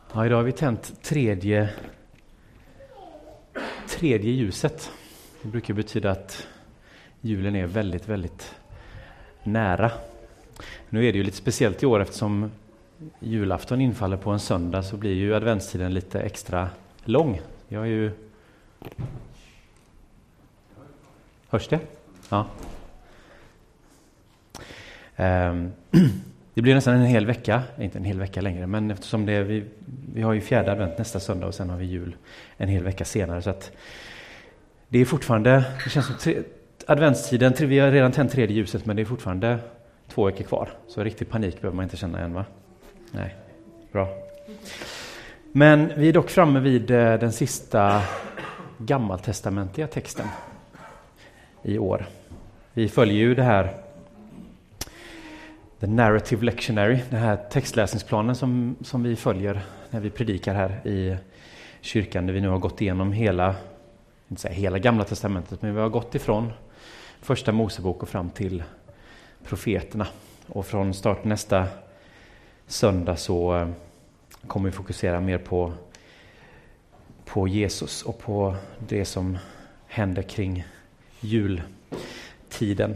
Ja, idag har vi tänt tredje ljuset. Det brukar betyda att julen är väldigt, väldigt nära. Nu är det ju lite speciellt i år eftersom julafton infaller på en söndag, så blir ju adventstiden lite extra lång. Jag är ju... Hörs det? Ja. Det blir nästan en hel vecka, inte en hel vecka längre, men eftersom vi har ju fjärde advent nästa söndag och sen har vi jul en hel vecka senare, så att det är fortfarande, det känns som adventstiden, vi har redan tänt tredje ljuset, men det är fortfarande 2 veckor kvar, så riktig panik behöver man inte känna än, va? Nej, bra. Men vi är dock framme vid den sista gammaltestamentliga texten i år. Vi följer ju det här The Narrative Lectionary, den här textläsningsplanen som vi följer när vi predikar här i kyrkan, där vi nu har gått igenom hela gamla testamentet, men vi har gått ifrån första Mosebok och fram till profeterna. Och från start nästa söndag så kommer vi fokusera mer på Jesus och på det som händer kring jultiden.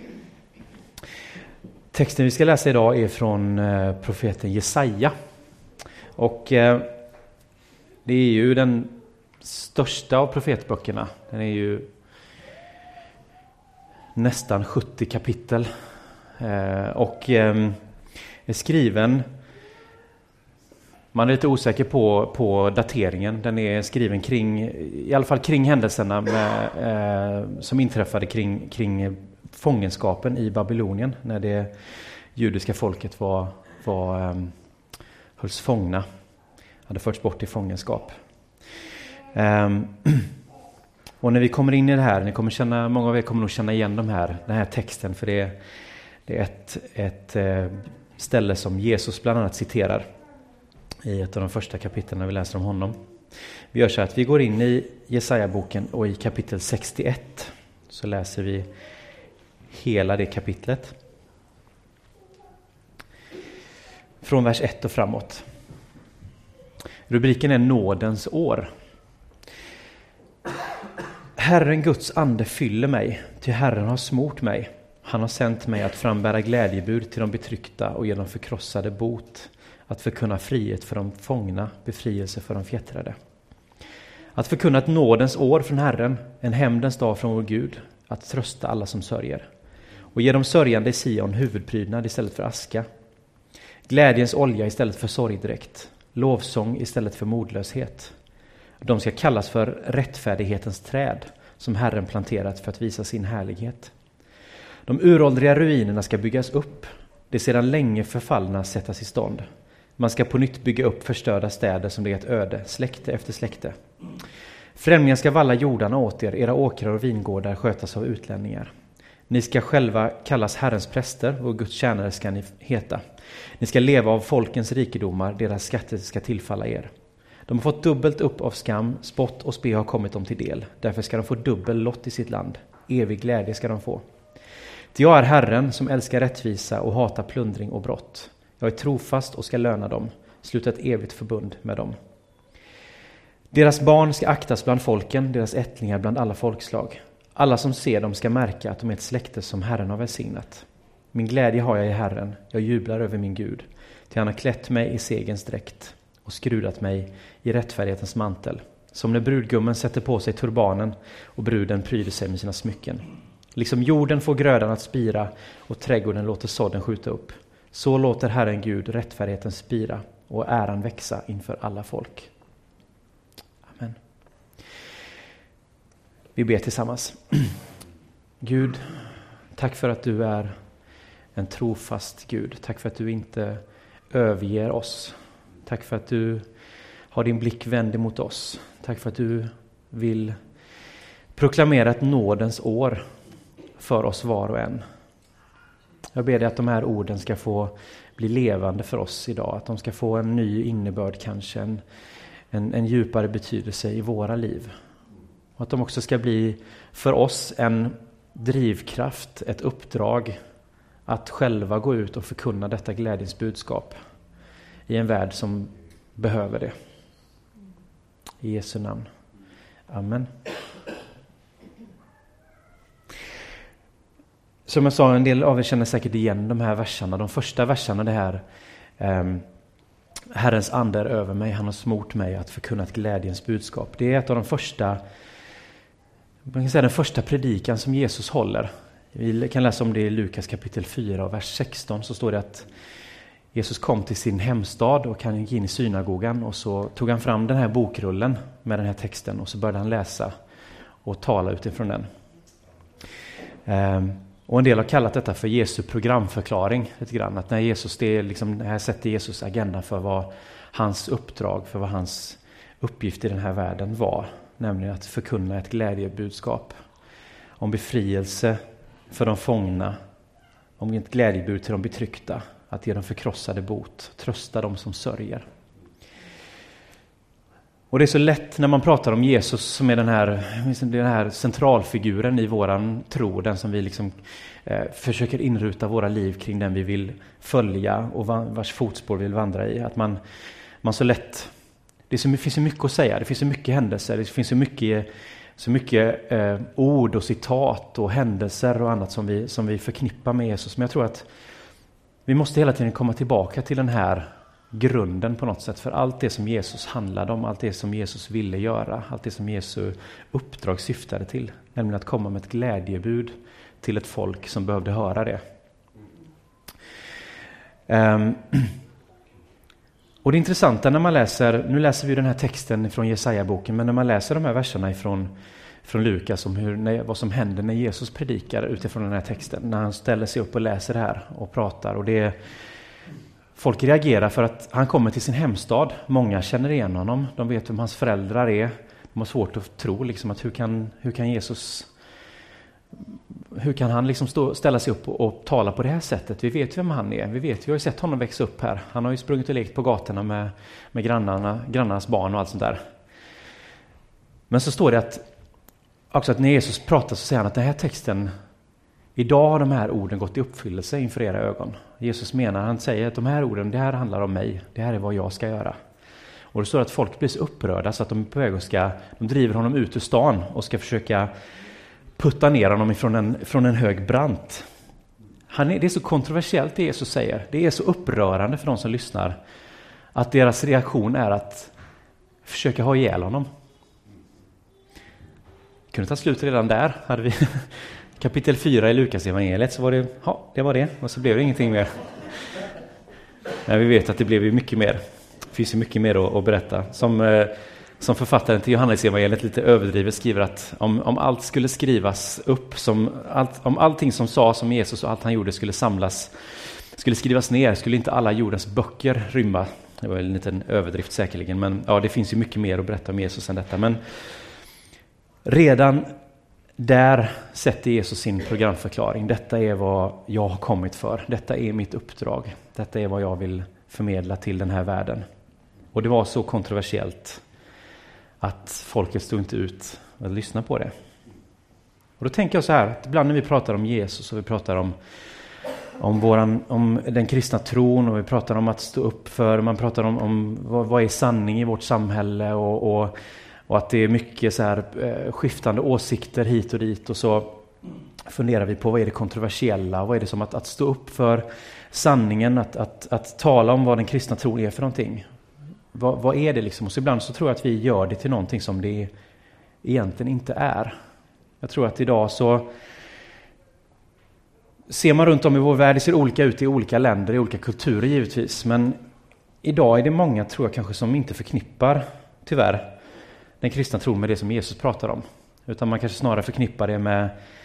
Texten vi ska läsa idag är från profeten Jesaja. Och det är ju den största av profetböckerna. Den är ju nästan 70 kapitel. Och är skriven, man är lite osäker på dateringen. Den är skriven i alla fall kring händelserna som inträffade kring fångenskapen i Babylonien, när det judiska folket hölls fångna, hade förts bort i fångenskap. Och när vi kommer in i det här, många av er kommer nog känna igen den här texten, för det är ett ställe som Jesus bland annat citerar i ett av de första kapitlen när vi läser om honom. Vi gör så att vi går in i Jesaja-boken, och i kapitel 61 så läser vi hela det kapitlet. Från vers 1 och framåt. Rubriken är Nådens år. Herren Guds ande fyller mig, till Herren har smort mig. Han har sänt mig att frambära glädjebud till de betryckta och ge dem förkrossade bot, att förkunna frihet för de fångna, befrielse för de fjättrade. Att förkunna ett nådens år från Herren, en hämndens dag från vår Gud, att trösta alla som sörjer. Och ge dem sörjande i Sion huvudprydnad istället för aska. Glädjens olja istället för sorgdräkt. Lovsång istället för modlöshet. De ska kallas för rättfärdighetens träd, som Herren planterat för att visa sin härlighet. De uråldriga ruinerna ska byggas upp. Det sedan länge förfallna sättas i stånd. Man ska på nytt bygga upp förstörda städer som legat öde, släkte efter släkte. Främlingar ska valla jordarna åt er, era åkrar och vingårdar skötas av utlänningar. Ni ska själva kallas Herrens präster, och Guds tjänare ska ni heta. Ni ska leva av folkens rikedomar, deras skatter ska tillfalla er. De har fått dubbelt upp av skam, spott och spe har kommit dem till del. Därför ska de få dubbel lott i sitt land. Evig glädje ska de få. Ty jag är Herren som älskar rättvisa och hatar plundring och brott. Jag är trofast och ska löna dem, sluta ett evigt förbund med dem. Deras barn ska aktas bland folken, deras ättlingar bland alla folkslag. Alla som ser dem ska märka att de är ett släkte som Herren har välsignat. Min glädje har jag i Herren, jag jublar över min Gud. Till han har klätt mig i segens dräkt och skrudat mig i rättfärdighetens mantel. Som när brudgummen sätter på sig turbanen och bruden pryder sig med sina smycken. Liksom jorden får grödan att spira och trädgården låter sådden skjuta upp. Så låter Herren Gud rättfärdigheten spira och äran växa inför alla folk. Amen. Vi ber tillsammans. Gud, tack för att du är en trofast Gud. Tack för att du inte överger oss. Tack för att du har din blick vänd mot oss. Tack för att du vill proklamera ett nådens år för oss var och en. Jag ber dig att de här orden ska få bli levande för oss idag. Att de ska få en ny innebörd, kanske en djupare betydelse i våra liv. Och att de också ska bli för oss en drivkraft, ett uppdrag att själva gå ut och förkunna detta glädjens budskap i en värld som behöver det. I Jesu namn. Amen. Som jag sa, en del av er känner säkert igen de här verserna. De första verserna, det här Herrens ande är över mig, han har smort mig att förkunna ett glädjens budskap. Det är ett av de första, man kan säga den första predikan som Jesus håller. Vi kan läsa om det i Lukas kapitel 4 och vers 16, så står det att Jesus kom till sin hemstad och han gick in i synagogan och så tog han fram den här bokrullen med den här texten och så började han läsa och tala utifrån den. Och en del har kallat detta för Jesu programförklaring lite grann. Att när Jesus, det är liksom, här sätter Jesus agenda för vad hans uppdrag, för vad hans uppgift i den här världen var. Nämligen att förkunna ett glädjebudskap om befrielse för de fångna, om ett glädjebud till de betryckta, att ge dem förkrossade bot, trösta dem som sörjer. Och det är så lätt när man pratar om Jesus som är den här centralfiguren i våran tro, den som vi liksom försöker inruta våra liv kring, den vi vill följa och vars fotspår vi vill vandra i. Att man så lätt, det finns så mycket att säga, det finns så mycket händelser, det finns så mycket ord och citat och händelser och annat som vi förknippar med Jesus. Men jag tror att vi måste hela tiden komma tillbaka till den här grunden på något sätt, för allt det som Jesus handlade om, allt det som Jesus ville göra, allt det som Jesu uppdrag syftade till, nämligen att komma med ett glädjebud till ett folk som behövde höra det. Och det intressanta när man läser, nu läser vi den här texten från Jesaja-boken, men när man läser de här verserna från Lukas om vad som händer när Jesus predikar utifrån den här texten, när han ställer sig upp och läser det här och pratar, och folk reagerar för att han kommer till sin hemstad. Många känner igen honom. De vet vem hans föräldrar är. De har svårt att tro liksom, att hur kan han liksom ställa sig upp och tala på det här sättet? Vi vet vem han är. Vi har ju sett honom växa upp här. Han har ju sprungit och lekt på gatorna med grannarnas barn och allt sånt där. Men så står det att när Jesus pratar så säger han att den här texten, idag har de här orden gått i uppfyllelse inför era ögon. Jesus han säger att de här orden, det här handlar om mig. Det här är vad jag ska göra. Och det står att folk blir så upprörda så att de är på väg de driver honom ut ur stan och ska försöka putta ner honom från en hög brant. Det är så kontroversiellt det Jesus säger. Det är så upprörande för de som lyssnar att deras reaktion är att försöka ha ihjäl honom. Vi kunde ta slut redan där. Hade vi kapitel 4 i Lukas evangeliet så var det var det. Och så blev det ingenting mer. Men vi vet att det blev ju mycket mer. Det finns ju mycket mer att berätta. Som författaren till Johannes evangeliet lite överdrivet skriver att om allt skulle skrivas upp, om allting som sades om Jesus och allt han gjorde skulle skrivas ner, skulle inte alla jordens böcker rymma. Det var en liten överdrift säkerligen, men ja, det finns ju mycket mer att berätta om Jesus än detta. Men redan där sätter Jesus sin programförklaring. Detta är vad jag har kommit för. Detta är mitt uppdrag. Detta är vad jag vill förmedla till den här världen. Och det var så kontroversiellt att folket stod inte ut att lyssna på det. Och då tänker jag så här, att ibland när vi pratar om Jesus och vi pratar om den kristna tron och vi pratar om att stå upp för, man pratar om vad är sanning i vårt samhälle och att det är mycket så här skiftande åsikter hit och dit, och så funderar vi på vad är det kontroversiella, vad är det som att stå upp för sanningen, att tala om vad den kristna tron är för någonting. Vad är det liksom? Och så ibland så tror jag att vi gör det till någonting som det egentligen inte är. Jag tror att idag så ser man runt om i vår värld, det ser olika ut i olika länder, i olika kulturer givetvis. Men idag är det många, tror jag kanske, som inte förknippar, tyvärr, den kristna tron med det som Jesus pratar om. Utan man kanske snarare förknippar det med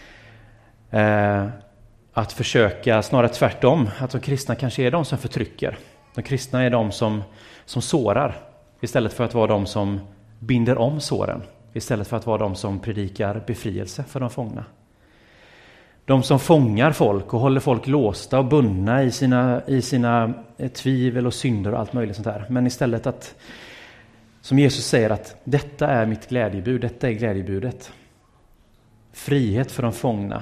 att försöka, snarare tvärtom, att de kristna kanske är de som förtrycker. De kristna är de som sårar, istället för att vara de som binder om såren, istället för att vara de som predikar befrielse för de fångna. De som fångar folk och håller folk låsta och bundna i sina tvivel och synder och allt möjligt sånt där. Men istället att, som Jesus säger, att detta är mitt glädjebud, detta är glädjebudet. Frihet för de fångna,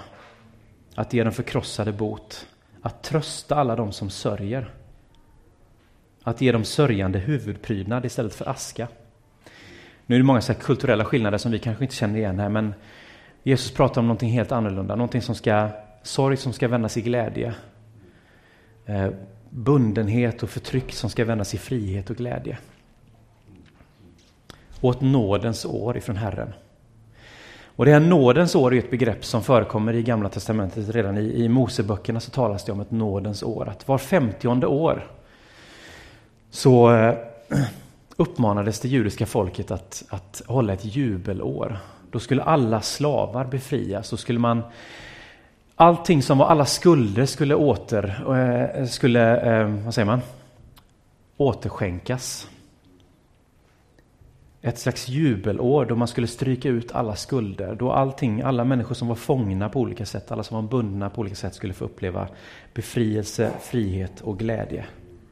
att ge dem förkrossade bot, att trösta alla de som sörjer. Att ge dem sörjande huvudprydnad istället för aska. Nu är det många så här kulturella skillnader som vi kanske inte känner igen här, men Jesus pratar om någonting helt annorlunda. Någonting sorg som ska vändas i glädje. Bundenhet och förtryck som ska vändas i frihet och glädje. Och ett nådens år ifrån Herren. Och det här nådens år är ett begrepp som förekommer i Gamla testamentet. Redan i Moseböckerna så talas det om ett nådens år. Att var 50:e år så uppmanades det judiska folket att hålla ett jubelår. Då skulle alla slavar befrias. Så skulle allting som var alla skulder skulle återskänkas. Ett slags jubelår då man skulle stryka ut alla skulder. Då alla människor som var fångna på olika sätt, alla som var bundna på olika sätt skulle få uppleva befrielse, frihet och glädje.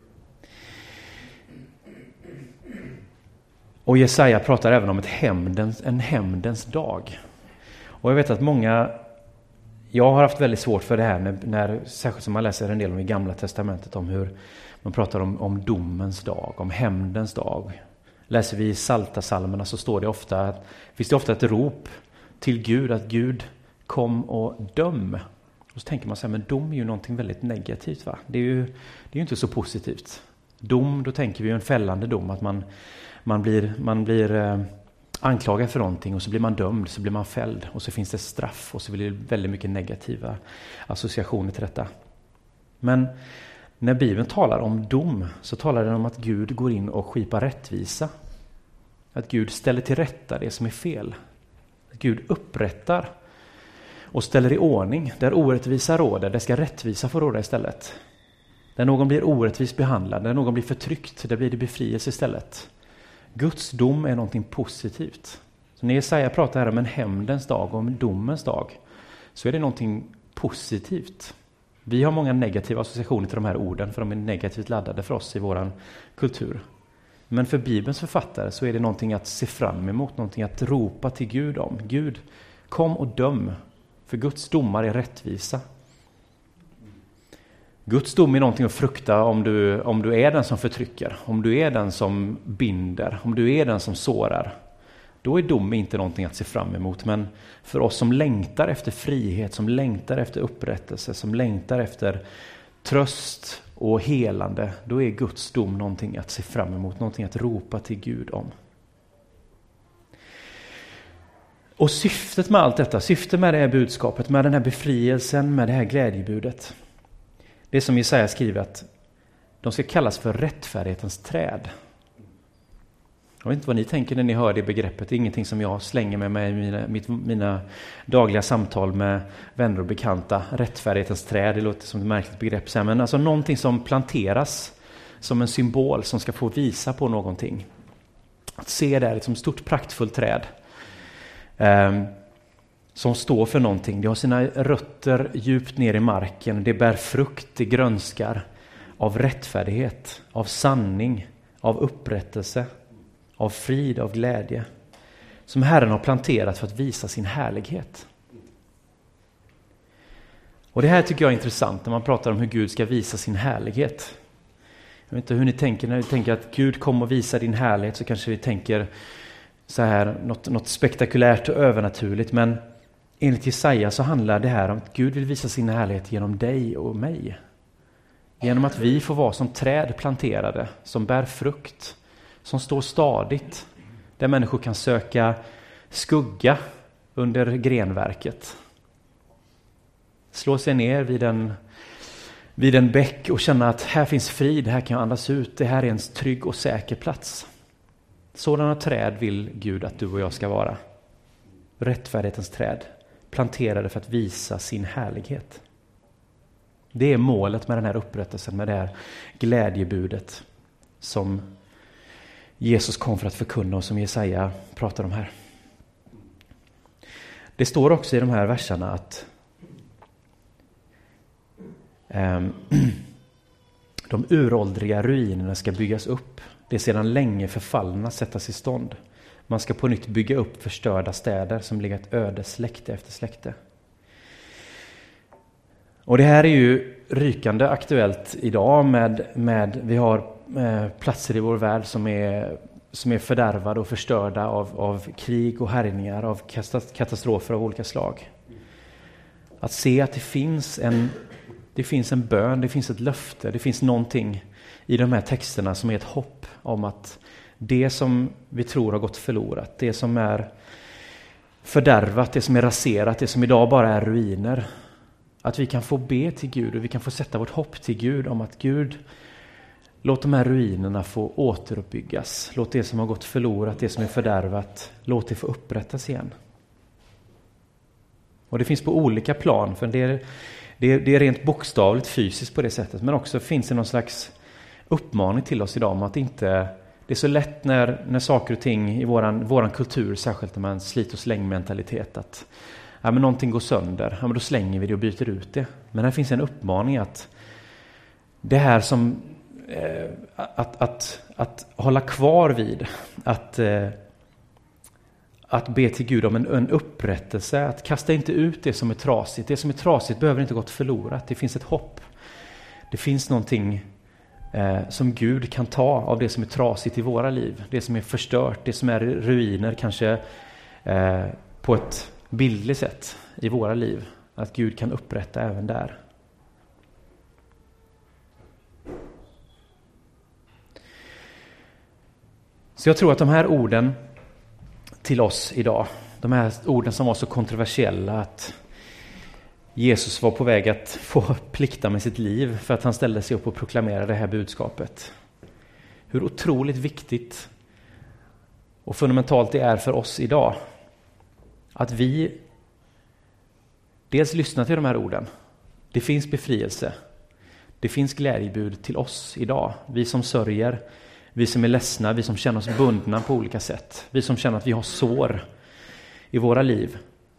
Och Jesaja pratar även om en hämndens dag. Och jag vet att jag har haft väldigt svårt för det här när särskilt som man läser en del om i Gamla testamentet om hur man pratar om domens dag, om hämndens dag. Läser vi i Psaltarpsalmerna så finns det ofta ett rop till Gud att Gud kom och döm. Och så tänker man så här, men dom är ju någonting väldigt negativt, va? Det är ju inte så positivt. Dom, då tänker vi ju en fällande dom, att man blir anklagad för någonting och så blir man dömd, så blir man fälld och så finns det straff och så blir det väldigt mycket negativa associationer till detta. Men när Bibeln talar om dom så talar den om att Gud går in och skipar rättvisa. Att Gud ställer till rätta det som är fel. Att Gud upprättar och ställer i ordning. Där orättvisa råder, där ska rättvisa få råda istället. Där någon blir orättvist behandlad, där någon blir förtryckt, där blir det befrielse istället. Guds dom är någonting positivt. Så när Jesaja pratar här om en hämndens dag och om domens dag så är det någonting positivt. Vi har många negativa associationer till de här orden för de är negativt laddade för oss i vår kultur. Men för Bibelns författare så är det någonting att se fram emot, någonting att ropa till Gud om. Gud, kom och döm, för Guds domar är rättvisa. Guds dom är någonting att frukta om du är den som förtrycker, om du är den som binder, om du är den som sårar. Då är dom inte någonting att se fram emot, men för oss som längtar efter frihet, som längtar efter upprättelse, som längtar efter tröst och helande, då är Guds dom någonting att se fram emot, någonting att ropa till Gud om. Och syftet med allt detta, syftet med det här budskapet, med den här befrielsen, med det här glädjebudet, det är som Jesaja skriver att de ska kallas för rättfärdighetens träd. Jag vet inte vad ni tänker när ni hör det begreppet. Det är ingenting som jag slänger med mig i mina dagliga samtal med vänner och bekanta. Rättfärdighetens träd, det låter som ett märkligt begrepp. Men alltså någonting som planteras som en symbol som ska få visa på någonting. Att se det här som ett stort praktfullt träd. Som står för någonting. Det har sina rötter djupt ner i marken. Det bär frukt, det grönskar av rättfärdighet, av sanning, av upprättelse, av frid, av glädje. Som Herren har planterat för att visa sin härlighet. Och det här tycker jag är intressant när man pratar om hur Gud ska visa sin härlighet. Jag vet inte hur ni tänker när vi tänker att Gud kommer och visar din härlighet, så kanske vi tänker så här något spektakulärt och övernaturligt, men enligt Jesaja så handlar det här om att Gud vill visa sin härlighet genom dig och mig. Genom att vi får vara som träd planterade, som bär frukt, som står stadigt, där människor kan söka skugga under grenverket. Slå sig ner vid en bäck och känna att här finns frid, här kan jag andas ut, det här är en trygg och säker plats. Sådana träd vill Gud att du och jag ska vara. Rättfärdighetens träd, planterade för att visa sin härlighet. Det är målet med den här upprättelsen, med det här glädjebudet som Jesus kom för att förkunna och som Jesaja pratar om här. Det står också i de här verserna att de uråldriga ruinerna ska byggas upp. Det är sedan länge förfallna sättas i stånd. Man ska på nytt bygga upp förstörda städer som legat öde släkte efter släkte. Och det här är ju rykande aktuellt idag med vi har platser i vår värld som är fördärvade och förstörda av krig och härjningar, av katastrofer av olika slag. Att se att det finns en bön, det finns ett löfte, det finns någonting i de här texterna som är ett hopp om att det som vi tror har gått förlorat, det som är fördärvat, det som är raserat, det som idag bara är ruiner, att vi kan få be till Gud och vi kan få sätta vårt hopp till Gud om att Gud, låt de här ruinerna få återuppbyggas. Låt det som har gått förlorat, det som är fördärvat, låt det få upprättas igen. Och det finns på olika plan, för det är rent bokstavligt fysiskt på det sättet, men också finns det någon slags uppmaning till oss idag om att inte, det är så lätt när saker och ting i våran kultur, särskilt när man slit och släng mentalitet, att men någonting går sönder, men då slänger vi det och byter ut det. Men här finns en uppmaning att det här som att hålla kvar vid, att be till Gud om en upprättelse, att kasta inte ut det som är trasigt. Det som är trasigt behöver inte gått förlorat. Det finns ett hopp. Det finns någonting som Gud kan ta av det som är trasigt i våra liv. Det som är förstört, det som är ruiner, kanske på ett bildligt sätt i våra liv. Att Gud kan upprätta även där. Så jag tror att de här orden till oss idag, de här orden som var så kontroversiella, att Jesus var på väg att få plikta med sitt liv för att han ställde sig upp och proklamerade det här budskapet. Hur otroligt viktigt och fundamentalt det är för oss idag att vi dels lyssnar till de här orden. Det finns befrielse. Det finns glädjebud till oss idag. Vi som sörjer, vi som är ledsna, vi som känner oss bundna på olika sätt. Vi som känner att vi har sår i våra liv.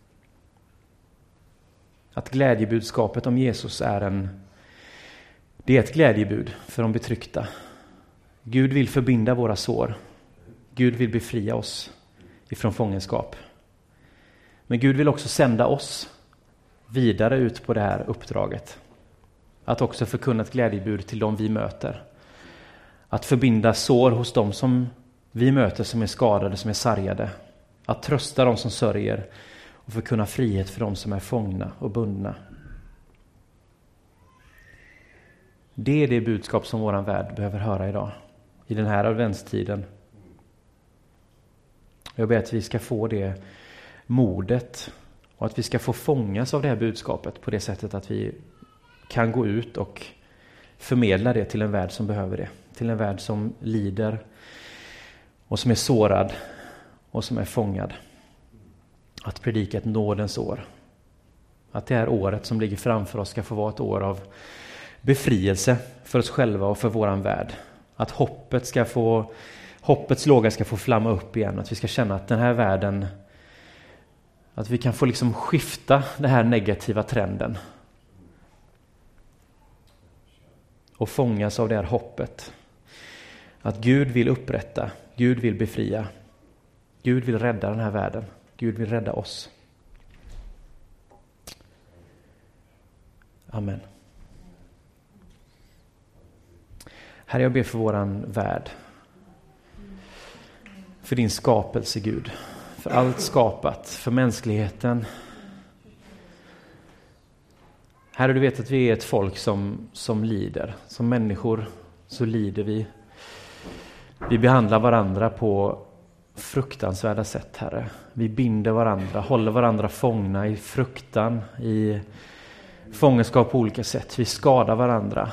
Att glädjebudskapet om Jesus det är ett glädjebud för de betryckta. Gud vill förbinda våra sår. Gud vill befria oss ifrån fångenskap. Men Gud vill också sända oss vidare ut på det här uppdraget. Att också förkunna ett glädjebud till dem vi möter. Att förbinda sår hos dem som vi möter som är skadade, som är sargade. Att trösta dem som sörjer och förkunna frihet för dem som är fångna och bundna. Det är det budskap som våran värld behöver höra idag. I den här adventstiden. Jag ber att vi ska få det modet och att vi ska få fångas av det här budskapet på det sättet att vi kan gå ut och förmedla det till en värld som behöver det. Till en värld som lider och som är sårad och som är fångad. Att predika ett nådens år. Att det här året som ligger framför oss ska få vara ett år av befrielse för oss själva och för våran värld. Att hoppets låga ska få flamma upp igen. Att vi ska känna att den här världen, att vi kan få liksom skifta den här negativa trenden. Och fångas av det här hoppet. Att Gud vill upprätta, Gud vill befria. Gud vill rädda den här världen. Gud vill rädda oss. Amen. Herre, jag ber för våran värld. För din skapelse, Gud. För allt skapat, för mänskligheten. Herre, du vet att vi är ett folk som lider. Som människor så lider vi. Vi behandlar varandra på fruktansvärda sätt, Herre. Vi binder varandra, håller varandra fångna i fruktan, i fångenskap på olika sätt. Vi skadar varandra.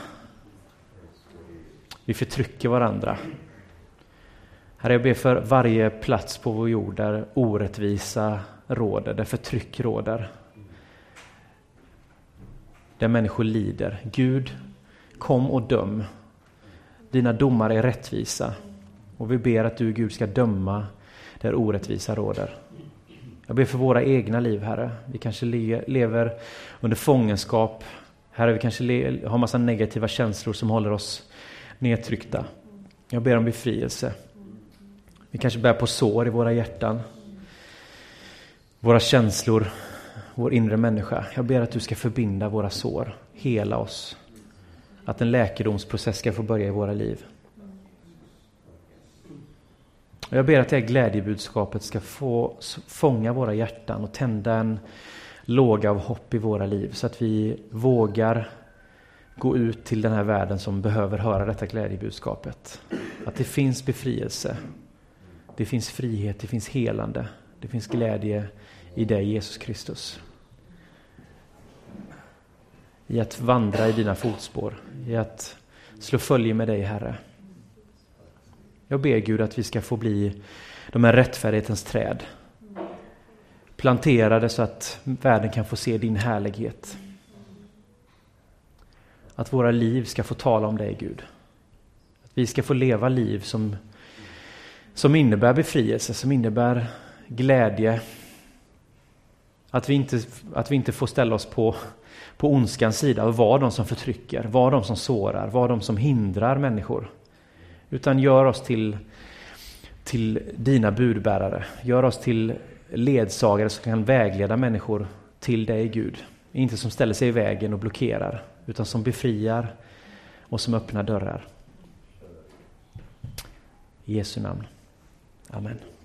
Vi förtrycker varandra. Herre, jag ber för varje plats på vår jord där orättvisa råder, där förtryck råder. Där människor lider. Gud, kom och döm. Dina domar är rättvisa. Och vi ber att du, Gud, ska döma där orättvisa råder. Jag ber för våra egna liv, Herre. Vi kanske lever under fångenskap. Herre, vi kanske har massa negativa känslor som håller oss nedtryckta. Jag ber om befrielse. Vi kanske bär på sår i våra hjärtan. Våra känslor, vår inre människa. Jag ber att du ska förbinda våra sår. Hela oss. Att en läkedomsprocess ska få börja i våra liv. Och jag ber att det här glädjebudskapet ska få fånga våra hjärtan och tända en låga av hopp i våra liv, så att vi vågar gå ut till den här världen som behöver höra detta glädjebudskapet. Att det finns befrielse, det finns frihet, det finns helande, det finns glädje i dig, Jesus Kristus. I att vandra i dina fotspår, i att slå följe med dig, Herre. Jag ber Gud att vi ska få bli de här rättfärdighetens träd, planterade så att världen kan få se din härlighet. Att våra liv ska få tala om dig, Gud. Att vi ska få leva liv som innebär befrielse, som innebär glädje. Att vi inte får ställa oss på ondskans sida och vara de som förtrycker, vara de som sårar, vara de som hindrar människor. Utan gör oss till dina budbärare. Gör oss till ledsagare som kan vägleda människor till dig, Gud. Inte som ställer sig i vägen och blockerar, utan som befriar och som öppnar dörrar. I Jesu namn. Amen.